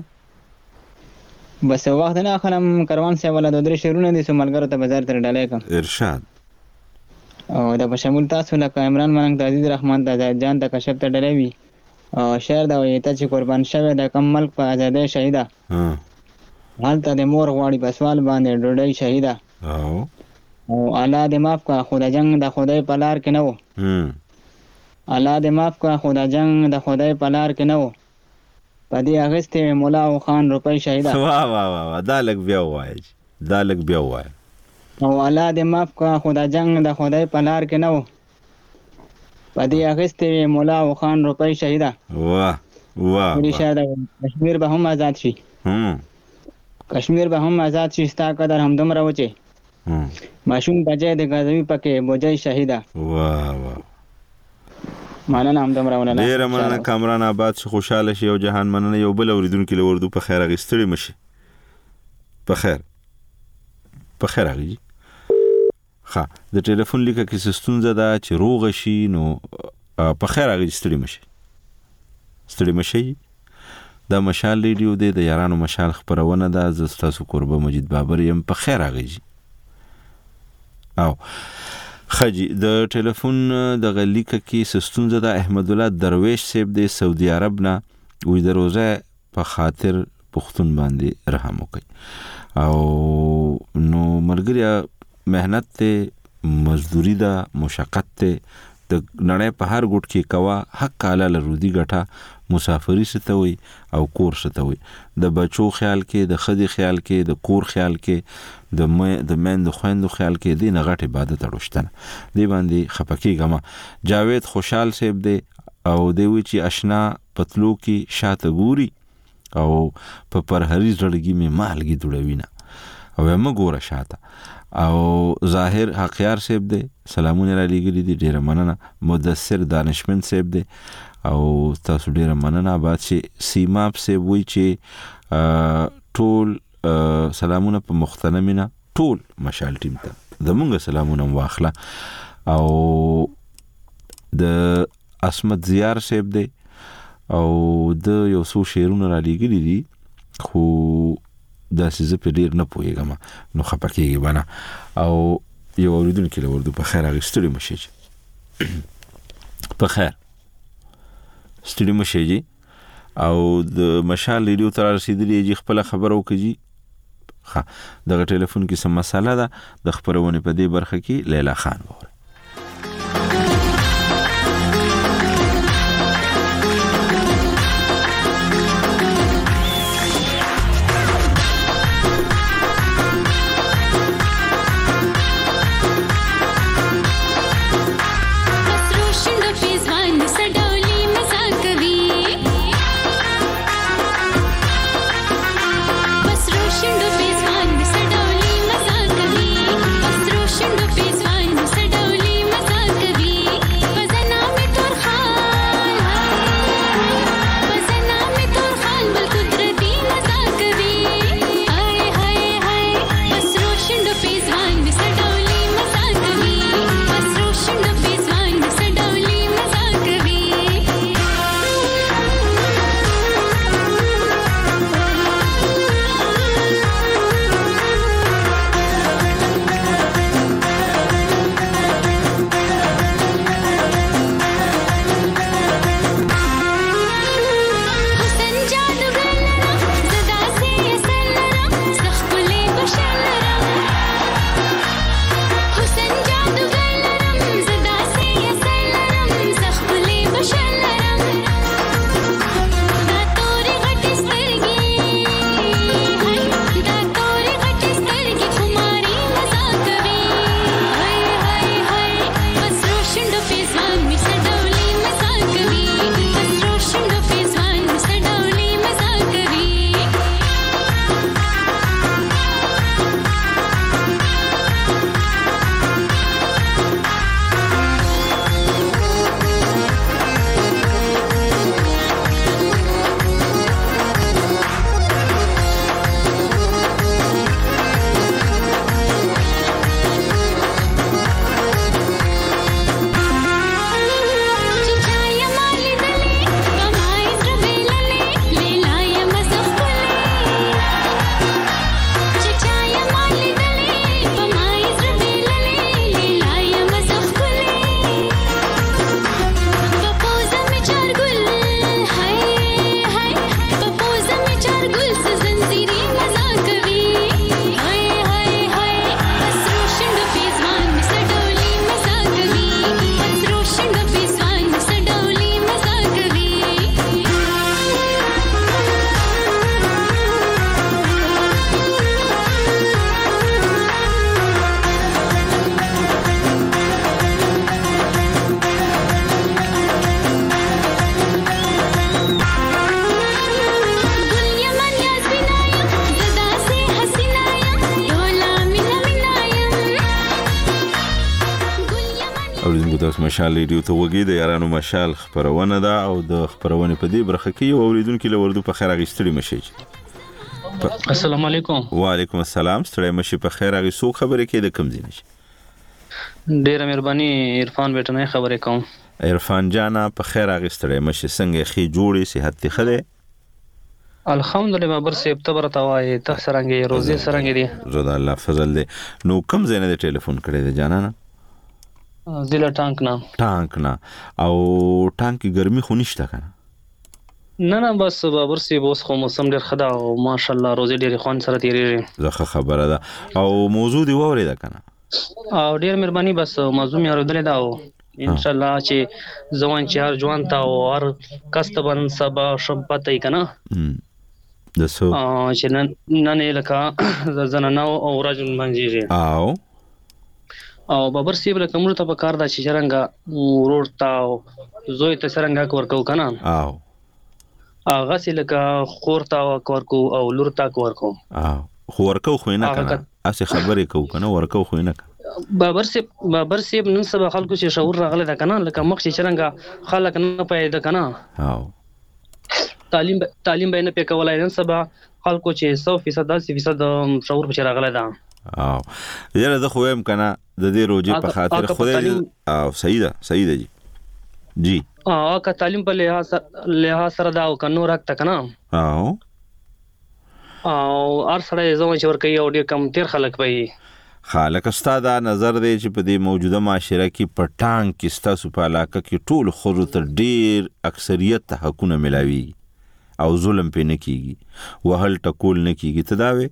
بس وخت نه خلم کاروان سی ولا د درې شهرونه دي سو ملګرو ته بازار تر ډالې کوم ارشاد او د بشمول تاسو لکه عمران ملنګ د عزیز رحمان د جان د کشف ته ډالې وی او شهر دا وي ته چې قربان شوه د کم ملک په آزادۍ شهیدا ها حالت د مور غواړي بسوال باندې ډوډۍ شهیدا او او الله دې معاف کا خدای جنگ د خدای په لار کې نه وو هم الله دې معاف کا خدای جنگ د خدای په لار کې نه وو پدې اغسته مولا او خان روپۍ شهیدا واه واه واه دا لګ بیا وای دا لګ بیا وای او الله دې معاف کا خدای جنگ د خدای په لار کې نه وو پدې اغسته مولا او خان روپۍ شهیدا واه واه دې شهدا کشمیر به هم آزاد شي هم کشمیر به هم آزاد شي ستا قدر هم دومره وچه هم ماشوم بجای د غزوی پکې بوجای شهیدا واه واه مننه هم دومره ولنه ډیر مننه کامران آباد شي خوشاله شي او جهان مننه یو بل اوریدونکو له وردو په خیر غستړي مشي په خیر په خیر راغی. ها د ټلیفون لیکه کې ستونزه ده چې روغ شي نو په خیر راغی. ستړي مشي ستړي مشي دا مشال ریډیو دی د یارانو مشال خبرونه ده. زه ستاسو قربه مجید بابر یم. په خیر راغی. او خجی د ټلیفون د غلیکه کې ستونزه ده. احمد الله درویش صاحب د سعودي عرب نه وې د روزه په خاطر پښتون باندې رحم وکړي. او نو ملګری مهنت ته مزدوری ده مشقت ته د نړۍ په هر ګوټ کې کوا حق اعلی لرودي ګټه مسافری ستوي او کور ستوي. د بچو خیال کې د خدي خیال کې د کور خیال کې د مې د مند خويندو خیال کې دې نه غټ عبادت اړوشتنه دی باندې خپکیګما. جاوید خوشحال صاحب دی او دی وی چې آشنا پتلو کې شاته ګوري او په پرهري زړګي می مالګي دوړوینه او هم ګوره شاته. او ظاهر حقیار صاحب دی سلامونه را لګري دي ډیره مننه. مدثر دانشمند صاحب دی او تاسو ډیره مننه. بعد چې سیماب صاحب وی چې ټول سلامونه په مختنمینه ټول مشال ټیم ته زمونږ سلامونه واخله. او د اسمت زیار صاحب دی او د یو څو شعرونه را لګري دي خو دا سیزه په ډیر نه پوهیږم نو خپکیږي بنا. او یو اوریدونکو له ورته په خیر اغستړي مشي په خیر ستړي مشي او د مشال ریډیو تر رسیدلی جی خپل خبر او کجی. ها دغه ټلیفون کې سم مساله ده د خبرونه په دې برخه کې لیلا خان وره. تاسو مشال ریډیو ته وګورئ. د یارانو مشال خبرونه ده او د خبرونه په دې برخه کې یو اوریدونکو له وردو په خیر اغستړي مشي. السلام علیکم. وعلیکم السلام. ستړی مشي په خیر. هغه څو خبرې کې د کم ځای نشي. ډیره مهرباني. عرفان بیٹنه خبرې کوم. عرفان جانا په خیر. هغه ستړی مشي څنګه خې جوړې صحت ته خله؟ الحمدلله بابر سیب تبر توای ته سرنګي روزي سرنګي دي. زړه الله فضل دې. نو کم ځای نه ټلیفون کړی دی جانا نه؟ ضلع ټانک نه. ټانک نه. او ټانک کې ګرمي خو نشته کنه؟ نه نه بس بابر سیب اوس خو موسم ډیر خدا او ماشاءالله روزي ډیر خوان سره تیریږي. زه خبره ده. او موضوع دی ووري ده کنه؟ او ډیر مهرباني. بس موضوع مې اوریدل دا او ان شاء الله چې ځوان چې هر ځوان تا او هر کسبن سبا شپته کنه دسو چې نن نن لکه زنانه او رجل منځي او او بابر سیب له کومه ته په کار دا چې څنګه ورور تا زوی ته څنګه ورکو کنه او هغه لکه خور تا ورکو او لور تا ورکو او خو ورکو خو نه کنه اسه خبرې کو کنه ورکو خو نه بابر سیب بابر سیب نن سبا خلکو چې شعور راغله دا کنه لکه مخ چې څنګه خلک نه پیدا کنه او تعلیم تعلیم به نه پکولای نن سبا خلکو چې سو فیصد داسې فیصد شعور په راغله دا او یاره زه خو هم کنه د دې روزي په خاطر خدای او صحیح ده صحیح ده جی جی اه کا تعلیم په لحاظ لحاظ سره دا او کنو راکته کنه او او ار سره ځوان چې ور کوي او ډیر کم تیر خلک وي. خالق استاد نظر دی چې په دې موجوده معاشره کې پټان کې ستاسو په علاقه کې ټول خورو تر ډیر اکثریت ته حقونه ملاوي او ظلم پې نه کیږي وهل ټکول نه کیږي تداوي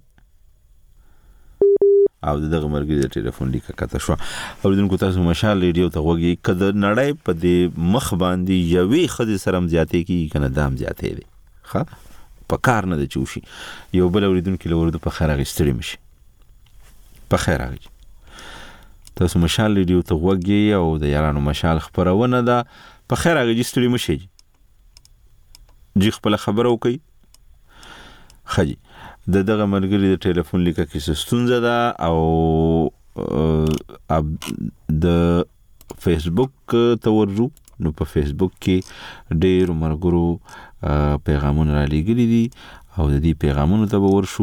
او دغه مرګ د ټلیفون لیکه کته شو. اوریدونکو تاسو مشال ریډیو ته وګورئ کده نړۍ په دې مخ باندې یوې خدي سرم زیاتې کی کنه دام زیاتې دي ښه په کار نه د چوشي یو بل اوریدونکو لورده په خیر غستړي مشي په خیر راغی. تاسو مشال ریډیو ته وګورئ او د یارانو مشال خبرونه ده په خیر راغی ستړي مشي جی خپل خبرو کوي خجی د دغه مرګري د ټلیفون لیکه کې ستونزه ده او د فیسبوک ته ورجو نو په فیسبوک کې ډېر مرګرو پیغامونه را لګري دي او د دې پیغامونو ته ورشو.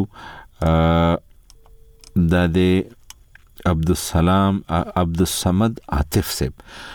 دا د عبدالسلام عبدالصمد عاطف صاحب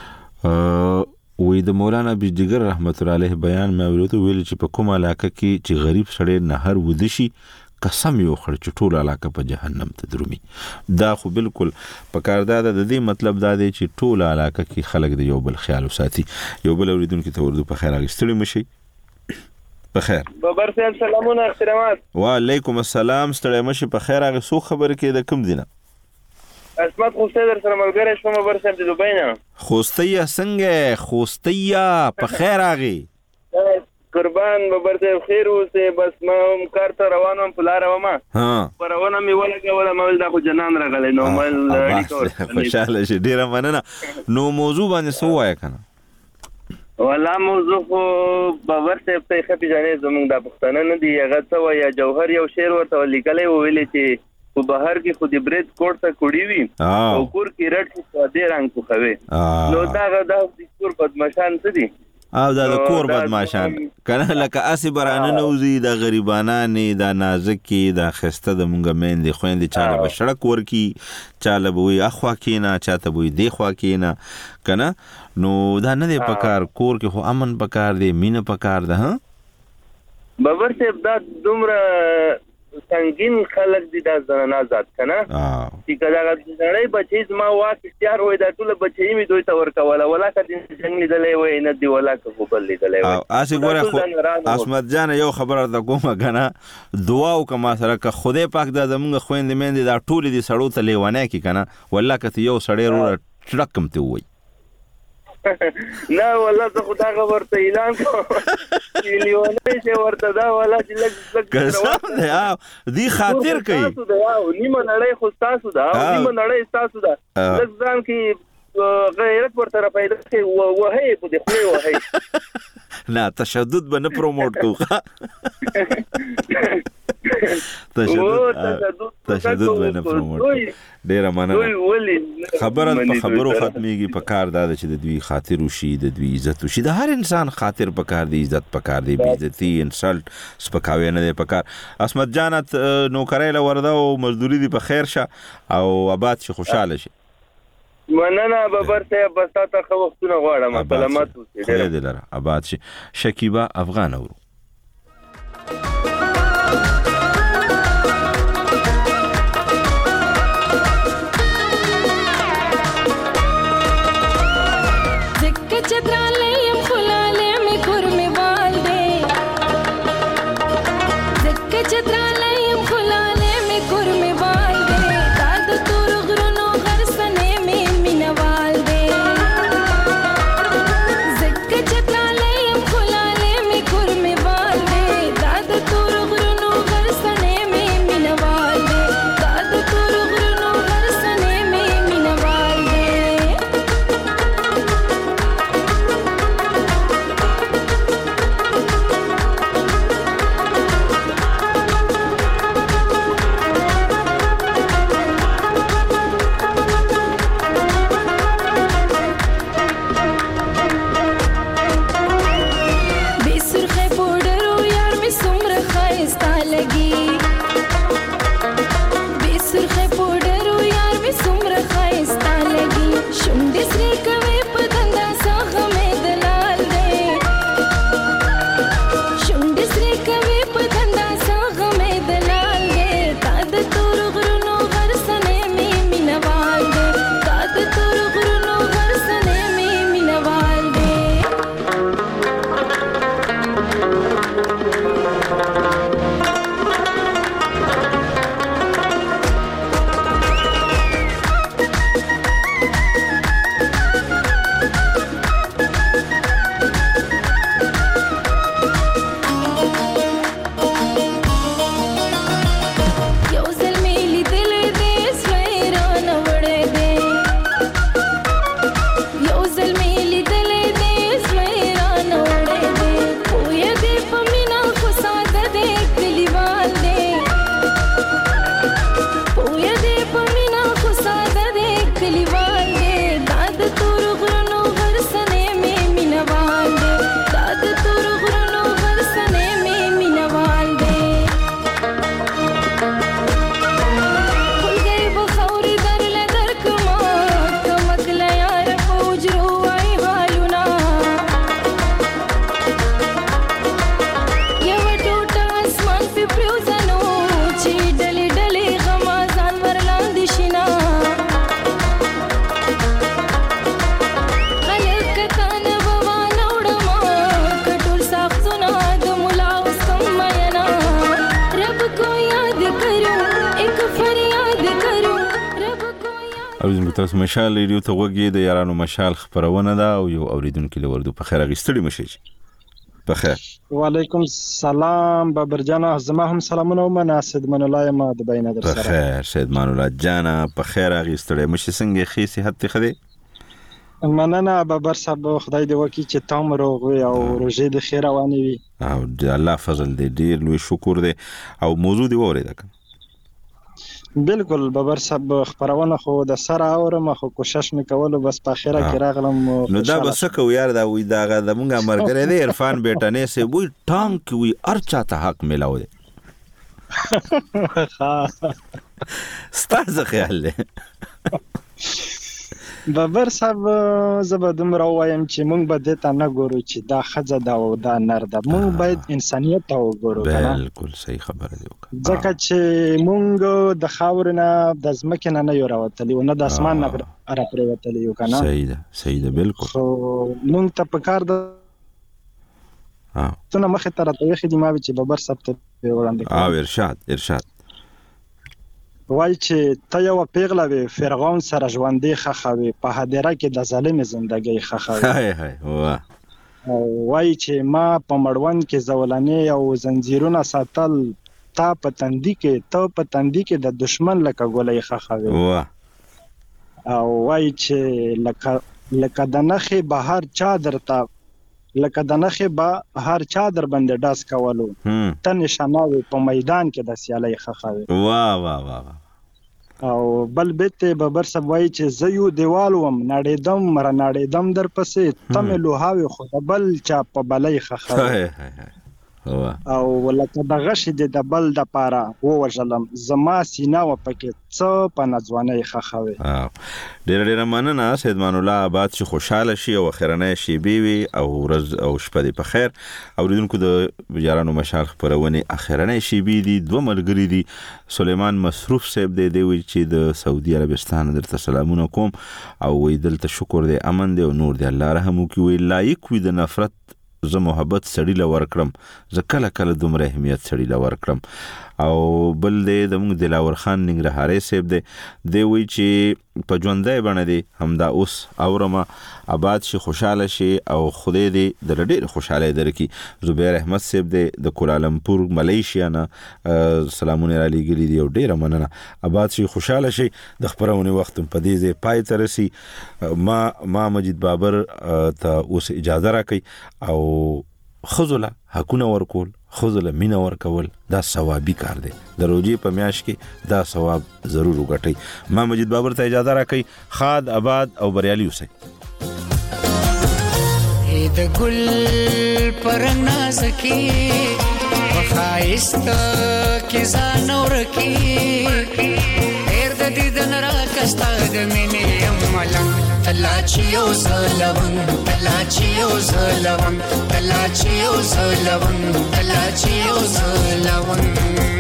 وې د مولانا بجدګر رحمت الله علیه بیان مې اورېدو ویل چې په کوم علاقه کې چې غریب سړی نهر ودشي قسم یو خړ چې ټول علاقه په جهنم ته درومي. دا خو بالکل په کار ده. د دې مطلب دا دی چې ټول علاقه کې خلک د یو بل خیال وساتي. یو بل اوریدونکو ته ورته په خیر راغستړي مشي په خیر. بابر صاحب سلامونه احترامات. وعلیکم السلام. ستړی مشي په خیر. هغه څو خبر کې د کوم دینه اسمت خوسته در سره ملګری شوم بابر صاحب د دوبۍ نه. خوستیا څنګه خوستیا په خیر راغی قربان بابر صاحب خیر اوسه. بس ما هم کار ته روانم په لار ومه ها پرونه می ولګول مول دا خو جنان راغلی نو مل اړیکو خوشاله شي ډیره مننه. نو موضوع باندې سو وای کنه ولا موضوع خو بابر صاحب ته خپې ځانې زمونږ د پښتنه نه دی هغه څه وای جوهر یو شعر ورته لیکلی ویلې چې په بهر کې خو د برید کوټ ته کوړی وي او کور کې رټ په دې رنگ په خوي نو دا غدا د کور بدمعشان څه دي او دا د کور بدمعشان کنه لکه اسی برانه نوزي د غریبانانه د نازکی د خسته د مونږ مېندې خويندې چاله بشړک ورکی چاله بوې اخوا کینا چاته بوې دی خوا کینا کنه نو دا نه دی پکار کور کې خو امن پکار دی مینه پکار ده ها بابر صاحب دا دومره سنگین خلق دي دا زنانه ذات کنه چې کله غړې بچي ما واک اختیار وای دا ټول بچي می دوی ته ورکواله ولا کدي جنگلی دلې وای نه دی ولا کو بل دلې وای اسی ګوره خو اسمت جان یو خبره د کومه کنه دعا وکما سره که خدای پاک دا زمونږ خويندې مېندې دا ټول دي سړو ته لیوانه کی کنه ولا کته یو سړی ور چړکم ته وای نه والله زه خدا خبر ته اعلان کوم لیوانه چې ورته دا والله چې لږ قسم دی دی خاطر کوي تاسو دا نیمه نړۍ خو تاسو دا نیمه نړۍ تاسو دا لږ ځان کې غیرت ورته پیدا کوي وهي په دې خو وهي نه تشدد به نه پروموټ کوه تشدد تشدد باندې پروموټ ډیر مننه. خبره په خبرو ختميږي، په کار دا چې د دوی خاطر وشي، د دوی عزت وشي، د هر انسان خاطر په کار دی، عزت په کار دی، بی عزتي انسلټ سپکاوی نه دی په کار. اسمت جانت نوکرای له ورده او مزدوري دی په خیر شه او آباد شي، خوشاله شي. مننه ببر صاحب، بس تاسو خو وختونه غواړم. سلامات اوسئ. خیر دې لره. آباد شي. شکیبا افغان اورو. تاسو مشال ریډیو ته وګورئ، د یارانو مشال خبرونه ده او یو اوریدونکو لوردو په خیر غیستړي مشي. په خیر. وعلیکم السلام بابر جانا، زما هم سلامونه ومنه. سیدمان الله ما د بینه در سره. په خیر سیدمان الله جانا، په خیر غیستړي مشي. څنګه خې صحت ته خدي؟ مننه بابر صاحب، خدای دې وکړي چې تام روغ وي او روزي د خیر رواني وي. او د الله فضل دې ډیر لوی شکر دې. او موضوع دی وره ده. بالکل بابر صاحب، خبرونه خو د سره اورم، خو کوشش میکولو بس په اخره کې راغلم. نو دا بس کو یار دا وې دا د مونږه مرګره دی عرفان بیٹانه سه وې ټانک وې ارچا ته حق ملاو دی. ستاسو خیال دی بابر صاحب؟ زبدم راویم چې مونږ به د تا نه ګورو چې دا خزه دا او دا نر ده، مونږ باید انسانيت ته وګورو. بالکل صحیح خبره دی. ځکه چې مونږ د خاور نه د ځمکې نه نه یو راوتلی او نه د اسمان نه را پریوتلی یو کنه. صحیح ده صحیح ده بالکل. خو مونږ ته په کار ده ها څنګه مخه تر ته وخت دی ما چې بابر صاحب ته وړاندې او ارشاد ارشاد وای چې ته یو پیغله وی فرعون سره ژوندې خخوي په هدیره کې د ظالم ژوندۍ خخوي. هاي هاي واه. وای چې ما په مړوند کې زولانې او زنجیرونه ساتل، تا په تندې کې ته په تندې کې د دشمن لکه ګولې خخوي. واه. او وای چې لکه لکه د نخې بهر چا درته لکه د نخې به هر چا در باندې ډاس کولو ته نشانه وي په میدان کې د سیالۍ ښخه وي. واه واه واه. او بل بیت ببر سب وایي چې زه یو دیوال وم ناړېدم را ناړېدم در پسې ته مې لوهاوې خو د بل چا په بلۍ ښخه وي. او لکه د غشې د د بل دپاره ووژلم زما سینه وه پکې څه په نځوانۍ ښخه وي. ډېره ډېره مننه سیدمان الله آباد چې خوشحاله شي او اخرنۍ شیبې وي او ورځ او شپه دې په خیر. اوریدونکو د یارانو مشال خپرونې اخرنۍ شیبې دي. دوه ملګري دي. سلیمان مصروف صاحب دی دی وایي چې د سعودي عربستان درته سلامونه کوم او وایي دلته شکر دی امن دی او نور دی الله رحم وکړي. وایي لایق وي د نفرت زه محبت سړی له ورکړم زه کله کله دومره اهمیت سړی له ورکړم. او بل دی زموږ دلاور خان ننګرهاري صاحب دی دی وایي چې په ژوندۍ بڼه دی همدا اوس اورمه آباد شي خوشحاله شي او خدای دې د ډېر خوشحالۍ درکړي. زبیر احمد صاحب دی د کولالمپور ملیشیا نه سلامونه را لېږلي دي او ډېره مننه. آباد شي خوشحاله شي. د خپرونې وخت په دې ځای پای ته رسي. ما ما مجید بابر ته اوس اجازه راکړئ او ښځو له حقونه ورکول ښځو له مینه ورکول دا ثوابي کار دی. د روژې په میاشت کې دا ثواب ضرور وګټئ. ما مجید بابر ته اجازه راکړئ. ښاد آباد او بریالي اوسئ. د ګل پرنګ نازکي په ښایست کې ځان ورکي ډېر د دیدن راکستا د مینې یم ملنګ تلا چې یو زلون تلا چې یو زلون تلا چې یو زلون تلا چې یو زلون.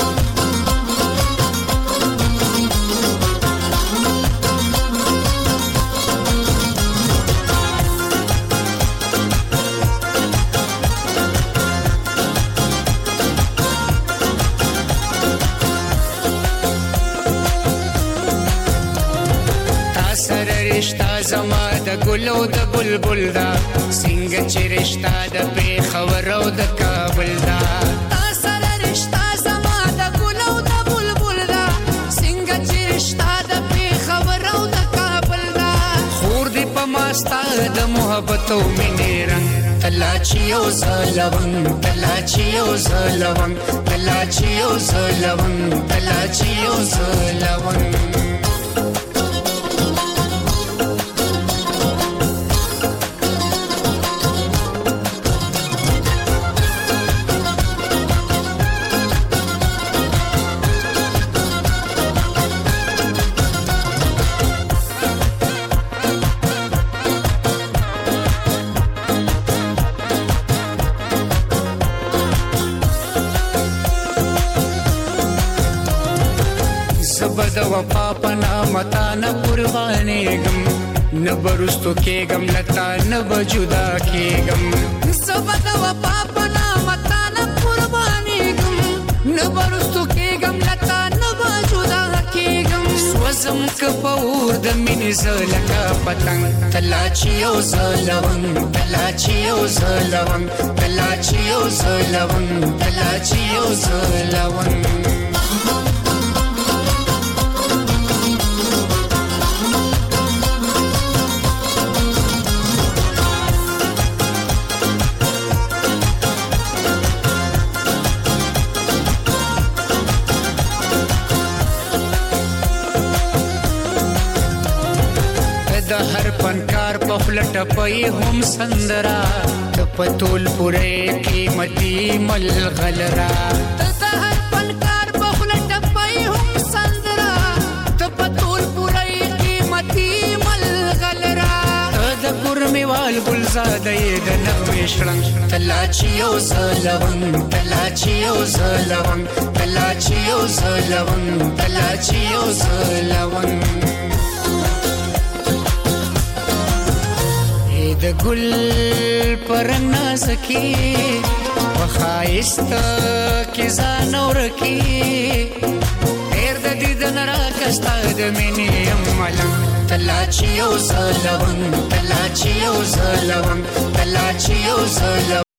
رشتہ زما د ګلو د بلبل دا څنګه چې رشتہ د پیښور او د کابل دا سره رشتہ زما د ګلو د بلبل دا څنګه چې رشتہ د پیښور او د کابل دا خور دې په ماستا د محبت او مینې رنگ تلا چې یو زلون تلا چې یو زلون تلا چې یو زلون تلا چې یو زلون. د وفا پنا متا نه قربانېږم نه برستو کېږم لتا نه بجدا کېږم زه د وفا پنا متا نه قربانېږم نه برستو کېږم لتا نه بجدا کېږم سوزم که په اور د مینې زه لکه پتنګ تلا چې یو زلون تلا چې یو زلون تلا چې یو زلون تلا چې یو زلون. د هر فنکار په فلټ پي هم سندرا ته پتول پورې قیمتي ملغلرا د هر فنکار په فلټ پي هم سندرا ته پتول پورې قیمتي ملغلرا د ګرموال ګلزاده د نغمې شړنګ تلا چې یو زلون تلا چې یو زلون تلا چې یو زلون تلا چې یو زلون. د ګل پرنګ نازکي په ښایست کې ځان ورکي ډېر د دیدن راکستا د مینې یم ملنګ تلا چې یو زلون تلا چې یو زلون تلا چې یو زلون.